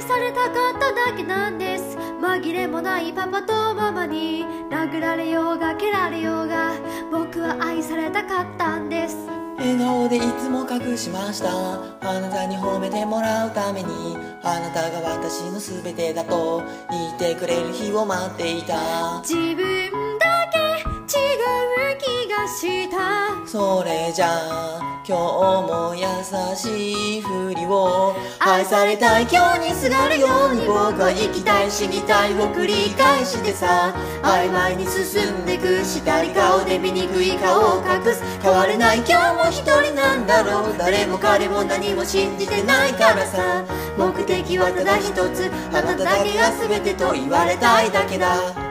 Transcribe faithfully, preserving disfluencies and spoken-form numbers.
されたかっただけなんです。紛れもないパパとママに殴られようが蹴られようが僕は愛されたかったんです。 笑顔でいつも隠しました。あなたに褒めてもらうために、あなたが私の全てだと言ってくれる日を待っていた。 自分だけ違う気がした。 それじゃあ今日も優しいふりを、愛されたい今日にすがるように僕は生きたい死にたいを繰り返してさ、曖昧に進んでくしたり顔で醜い顔を隠す。変われない今日も一人なんだろう。誰も彼も何も信じてないからさ、目的はただ一つ、あなただけが全てと言われたいだけだ。